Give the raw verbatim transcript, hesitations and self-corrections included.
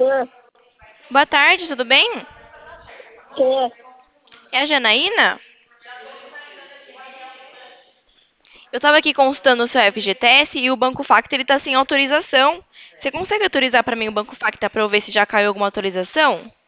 Tô, Boa tarde, tudo bem? tô. É a Janaína? Eu estava aqui consultando o seu F G T S e o Banco Facta ele tá sem autorização. Você consegue autorizar para mim o Banco Facta para eu ver se já caiu alguma autorização?